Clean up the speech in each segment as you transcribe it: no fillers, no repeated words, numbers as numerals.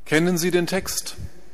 Kennen Sie den Text?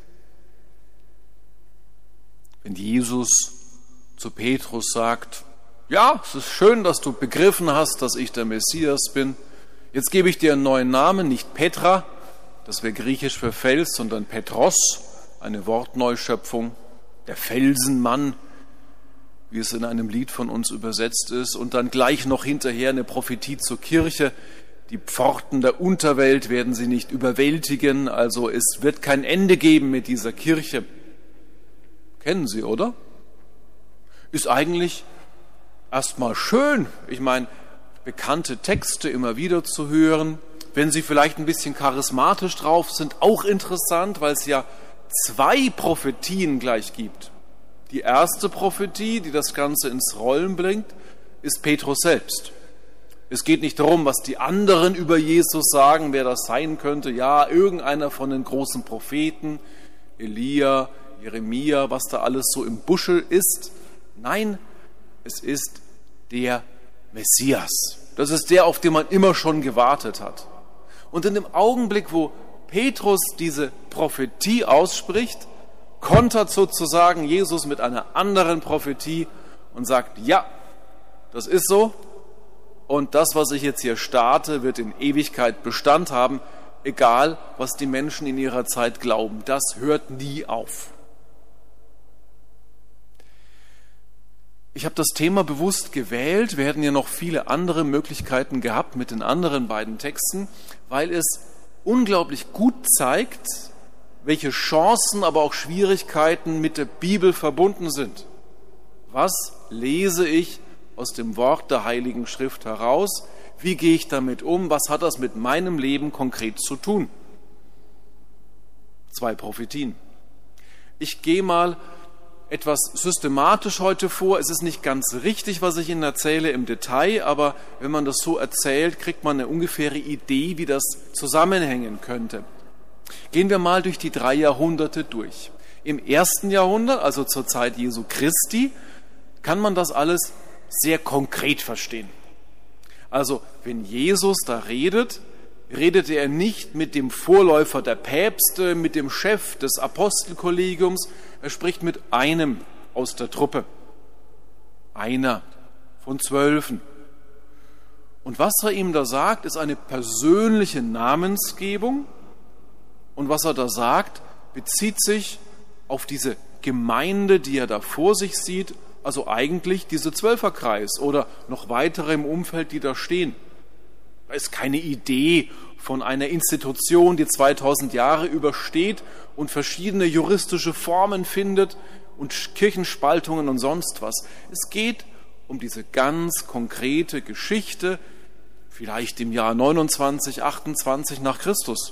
Wenn Jesus zu Petrus sagt, ja, es ist schön, dass du begriffen hast, dass ich der Messias bin. Jetzt gebe ich dir einen neuen Namen, nicht Petra, das wäre griechisch für Fels, sondern Petros, eine Wortneuschöpfung, der Felsenmann, wie es in einem Lied von uns übersetzt ist. Und dann gleich noch hinterher eine Prophetie zur Kirche. Die Pforten der Unterwelt werden sie nicht überwältigen, also es wird kein Ende geben mit dieser Kirche. Kennen Sie, oder? Ist eigentlich erstmal schön, ich meine, bekannte Texte immer wieder zu hören. Wenn Sie vielleicht ein bisschen charismatisch drauf sind, auch interessant, weil es ja 2 Prophetien gleich gibt. Die erste Prophetie, die das Ganze ins Rollen bringt, ist Petrus selbst. Es geht nicht darum, was die anderen über Jesus sagen, wer das sein könnte. Ja, irgendeiner von den großen Propheten, Elia, Jeremia, was da alles so im Buschel ist. Nein, es ist der Messias. Das ist der, auf den man immer schon gewartet hat. Und in dem Augenblick, wo Petrus diese Prophetie ausspricht, kontert sozusagen Jesus mit einer anderen Prophetie und sagt, ja, das ist so. Und das, was ich jetzt hier starte, wird in Ewigkeit Bestand haben, egal was die Menschen in ihrer Zeit glauben. Das hört nie auf. Ich habe das Thema bewusst gewählt. Wir hätten ja noch viele andere Möglichkeiten gehabt mit den anderen beiden Texten, weil es unglaublich gut zeigt, welche Chancen, aber auch Schwierigkeiten mit der Bibel verbunden sind. Was lese ich aus dem Wort der Heiligen Schrift heraus? Wie gehe ich damit um? Was hat das mit meinem Leben konkret zu tun? 2 Prophetien. Ich gehe mal etwas systematisch heute vor. Es ist nicht ganz richtig, was ich Ihnen erzähle im Detail, aber wenn man das so erzählt, kriegt man eine ungefähre Idee, wie das zusammenhängen könnte. Gehen wir mal durch die 3 Jahrhunderte durch. Im 1. Jahrhundert, also zur Zeit Jesu Christi, kann man das alles sehr konkret verstehen. Also, wenn Jesus da redet, redet er nicht mit dem Vorläufer der Päpste, mit dem Chef des Apostelkollegiums, er spricht mit einem aus der Truppe. Einer von 12. Und was er ihm da sagt, ist eine persönliche Namensgebung. Und was er da sagt, bezieht sich auf diese Gemeinde, die er da vor sich sieht, also eigentlich diese 12er-Kreis oder noch weitere im Umfeld, die da stehen. Da ist keine Idee von einer Institution, die 2000 Jahre übersteht und verschiedene juristische Formen findet und Kirchenspaltungen und sonst was. Es geht um diese ganz konkrete Geschichte, vielleicht im Jahr 29, 28 nach Christus.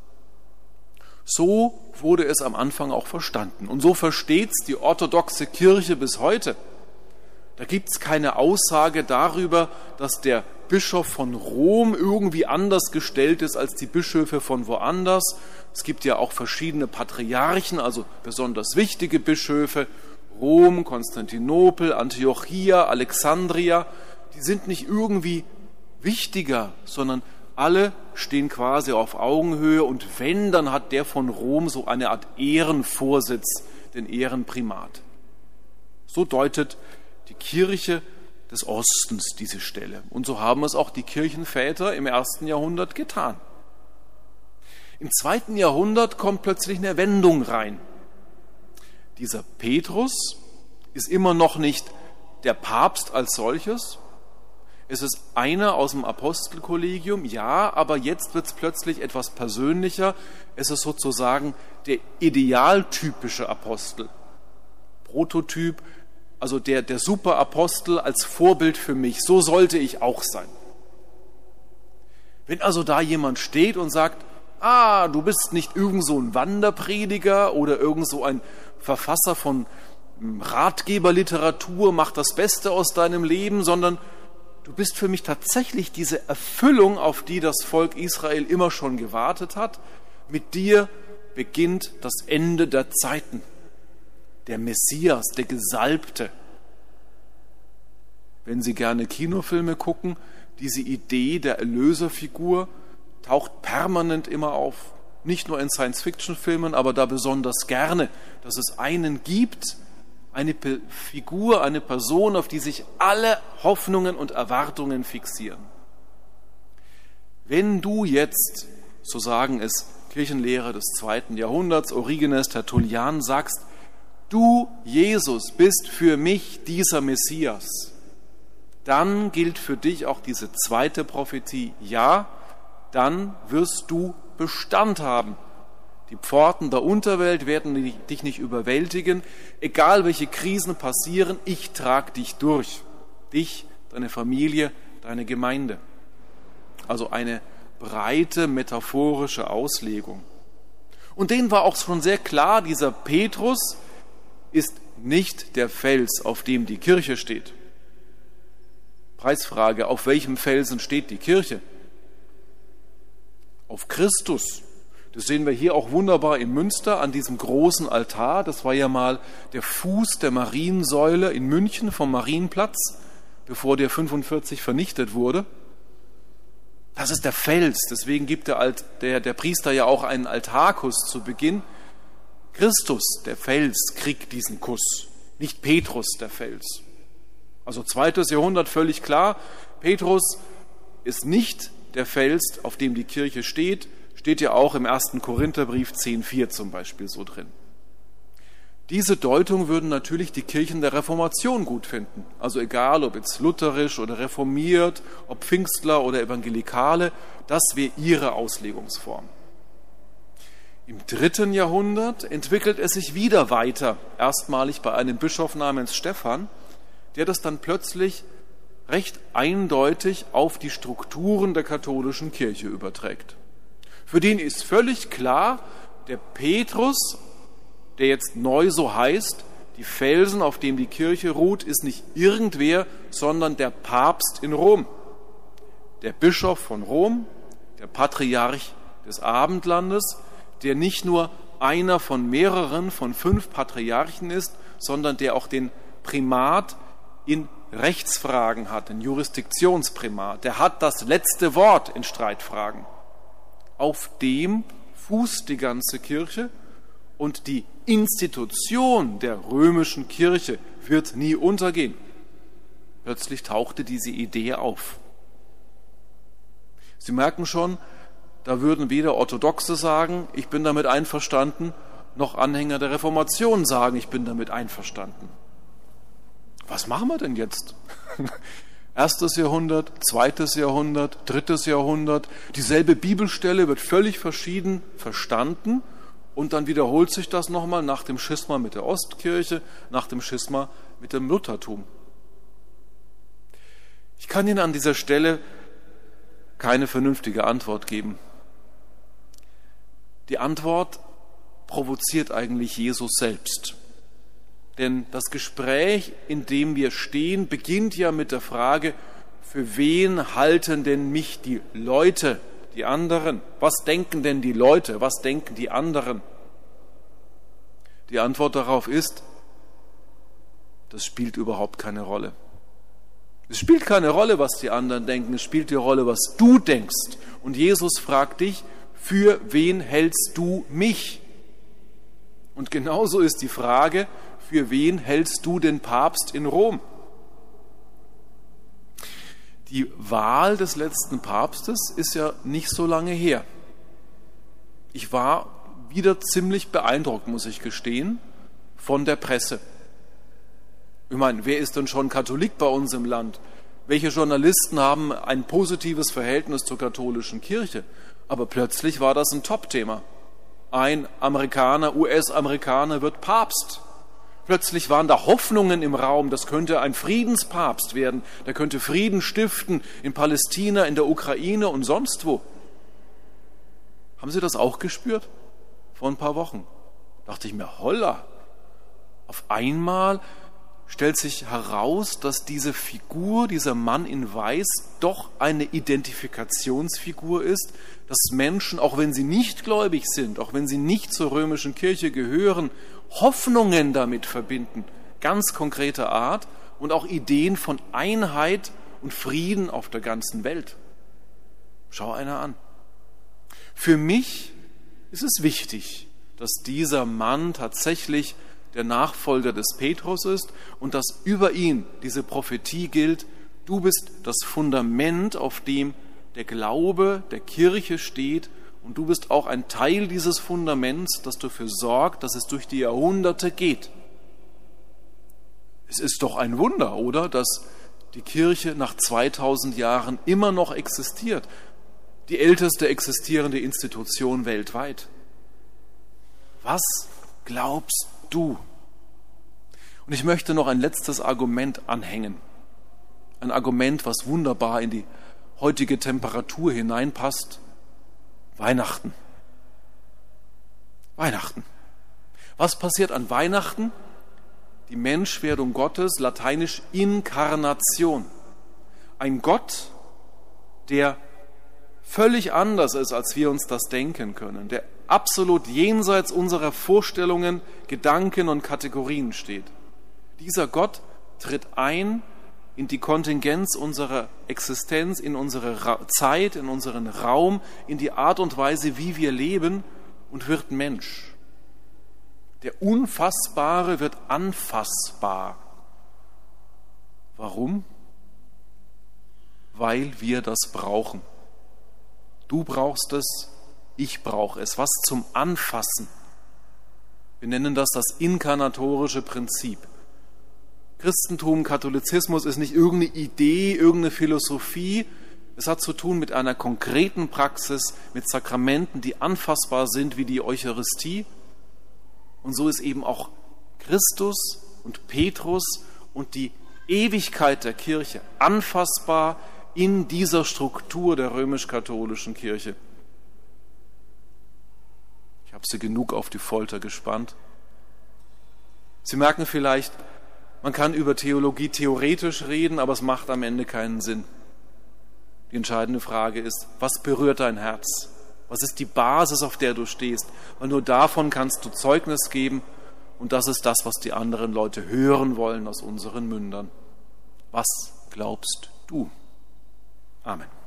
So wurde es am Anfang auch verstanden. Und so versteht es die orthodoxe Kirche bis heute. Da gibt es keine Aussage darüber, dass der Bischof von Rom irgendwie anders gestellt ist als die Bischöfe von woanders. Es gibt ja auch verschiedene Patriarchen, also besonders wichtige Bischöfe. Rom, Konstantinopel, Antiochia, Alexandria. Die sind nicht irgendwie wichtiger, sondern alle stehen quasi auf Augenhöhe und wenn, dann hat der von Rom so eine Art Ehrenvorsitz, den Ehrenprimat. So deutet die Kirche des Ostens diese Stelle. Und so haben es auch die Kirchenväter im 1. Jahrhundert getan. Im 2. Jahrhundert kommt plötzlich eine Wendung rein. Dieser Petrus ist immer noch nicht der Papst als solches. Es ist einer aus dem Apostelkollegium, ja, aber jetzt wird es plötzlich etwas persönlicher. Es ist sozusagen der idealtypische Apostel. Prototyp, also der Superapostel als Vorbild für mich. So sollte ich auch sein. Wenn also da jemand steht und sagt, du bist nicht irgend so ein Wanderprediger oder irgend so ein Verfasser von Ratgeberliteratur, mach das Beste aus deinem Leben, sondern du bist für mich tatsächlich diese Erfüllung, auf die das Volk Israel immer schon gewartet hat. Mit dir beginnt das Ende der Zeiten. Der Messias, der Gesalbte. Wenn Sie gerne Kinofilme gucken, diese Idee der Erlöserfigur taucht permanent immer auf. nicht nur in Science-Fiction-Filmen, aber da besonders gerne, dass es einen gibt, eine Figur, eine Person, auf die sich alle Hoffnungen und Erwartungen fixieren. Wenn du jetzt, so sagen es Kirchenlehrer des 2. Jahrhunderts, Origenes, Tertullian, sagst, du, Jesus, bist für mich dieser Messias, dann gilt für dich auch diese zweite Prophetie, ja, dann wirst du Bestand haben. Die Pforten der Unterwelt werden dich nicht überwältigen, egal welche Krisen passieren, ich trage dich durch, dich, deine Familie, deine Gemeinde. Also eine breite metaphorische Auslegung. Und denen war auch schon sehr klar, dieser Petrus ist nicht der Fels, auf dem die Kirche steht. Preisfrage, auf welchem Felsen steht die Kirche? Auf Christus. Das sehen wir hier auch wunderbar in Münster an diesem großen Altar. Das war ja mal der Fuß der Mariensäule in München vom Marienplatz, bevor der 45 vernichtet wurde. Das ist der Fels, deswegen gibt der Priester ja auch einen Altarkuss zu Beginn. Christus, der Fels, kriegt diesen Kuss, nicht Petrus, der Fels. Also 2. Jahrhundert völlig klar, Petrus ist nicht der Fels, auf dem die Kirche steht ja auch im 1. Korintherbrief 10,4 zum Beispiel so drin. Diese Deutung würden natürlich die Kirchen der Reformation gut finden. Also egal, ob jetzt lutherisch oder reformiert, ob Pfingstler oder Evangelikale, das wäre ihre Auslegungsform. Im 3. Jahrhundert entwickelt es sich wieder weiter, erstmalig bei einem Bischof namens Stephan, der das dann plötzlich recht eindeutig auf die Strukturen der katholischen Kirche überträgt. Für den ist völlig klar, der Petrus, der jetzt neu so heißt, die Felsen, auf dem die Kirche ruht, ist nicht irgendwer, sondern der Papst in Rom. Der Bischof von Rom, der Patriarch des Abendlandes, der nicht nur einer von mehreren, von 5 Patriarchen ist, sondern der auch den Primat in Rechtsfragen hat, den Jurisdiktionsprimat. Der hat das letzte Wort in Streitfragen. Auf dem fußt die ganze Kirche und die Institution der römischen Kirche wird nie untergehen. Plötzlich tauchte diese Idee auf. Sie merken schon, da würden weder Orthodoxe sagen, ich bin damit einverstanden, noch Anhänger der Reformation sagen, ich bin damit einverstanden. Was machen wir denn jetzt? 1. Jahrhundert, 2. Jahrhundert, 3. Jahrhundert, dieselbe Bibelstelle wird völlig verschieden verstanden und dann wiederholt sich das nochmal nach dem Schisma mit der Ostkirche, nach dem Schisma mit dem Luthertum. Ich kann Ihnen an dieser Stelle keine vernünftige Antwort geben. Die Antwort provoziert eigentlich Jesus selbst. Denn das Gespräch, in dem wir stehen, beginnt ja mit der Frage, für wen halten denn mich die Leute, die anderen? Was denken denn die Leute? Was denken die anderen? Die Antwort darauf ist, das spielt überhaupt keine Rolle. Es spielt keine Rolle, was die anderen denken, es spielt die Rolle, was du denkst. Und Jesus fragt dich, für wen hältst du mich? Und genauso ist die Frage, für wen hältst du den Papst in Rom? Die Wahl des letzten Papstes ist ja nicht so lange her. Ich war wieder ziemlich beeindruckt, muss ich gestehen, von der Presse. Ich meine, wer ist denn schon Katholik bei uns im Land? Welche Journalisten haben ein positives Verhältnis zur katholischen Kirche? Aber plötzlich war das ein Top-Thema. Ein Amerikaner, US-Amerikaner wird Papst. Plötzlich waren da Hoffnungen im Raum, das könnte ein Friedenspapst werden, der könnte Frieden stiften in Palästina, in der Ukraine und sonst wo. Haben Sie das auch gespürt? Vor ein paar Wochen. Dachte ich mir, holla. Auf einmal stellt sich heraus, dass diese Figur, dieser Mann in Weiß, doch eine Identifikationsfigur ist, dass Menschen, auch wenn sie nicht gläubig sind, auch wenn sie nicht zur römischen Kirche gehören, Hoffnungen damit verbinden, ganz konkreter Art und auch Ideen von Einheit und Frieden auf der ganzen Welt. Schau einer an. Für mich ist es wichtig, dass dieser Mann tatsächlich der Nachfolger des Petrus ist und dass über ihn diese Prophetie gilt: Du bist das Fundament, auf dem der Glaube der Kirche steht, und du bist auch ein Teil dieses Fundaments, das dafür sorgt, dass es durch die Jahrhunderte geht. Es ist doch ein Wunder, oder, dass die Kirche nach 2000 Jahren immer noch existiert. Die älteste existierende Institution weltweit. Was glaubst du? Und ich möchte noch ein letztes Argument anhängen. Ein Argument, was wunderbar in die heutige Temperatur hineinpasst. Weihnachten. Weihnachten. Was passiert an Weihnachten? Die Menschwerdung Gottes, lateinisch Inkarnation. Ein Gott, der völlig anders ist, als wir uns das denken können, der absolut jenseits unserer Vorstellungen, Gedanken und Kategorien steht. Dieser Gott tritt ein in die Kontingenz unserer Existenz, in unsere Zeit, in unseren Raum, in die Art und Weise, wie wir leben, und wird Mensch. Der Unfassbare wird anfassbar. Warum? Weil wir das brauchen. Du brauchst es, ich brauche es. Was zum Anfassen. Wir nennen das inkarnatorische Prinzip. Christentum, Katholizismus ist nicht irgendeine Idee, irgendeine Philosophie. Es hat zu tun mit einer konkreten Praxis, mit Sakramenten, die anfassbar sind, wie die Eucharistie. Und so ist eben auch Christus und Petrus und die Ewigkeit der Kirche anfassbar in dieser Struktur der römisch-katholischen Kirche. Ich habe Sie genug auf die Folter gespannt. Sie merken vielleicht, man kann über Theologie theoretisch reden, aber es macht am Ende keinen Sinn. Die entscheidende Frage ist, was berührt dein Herz? Was ist die Basis, auf der du stehst? Weil nur davon kannst du Zeugnis geben, und das ist das, was die anderen Leute hören wollen aus unseren Mündern. Was glaubst du? Amen.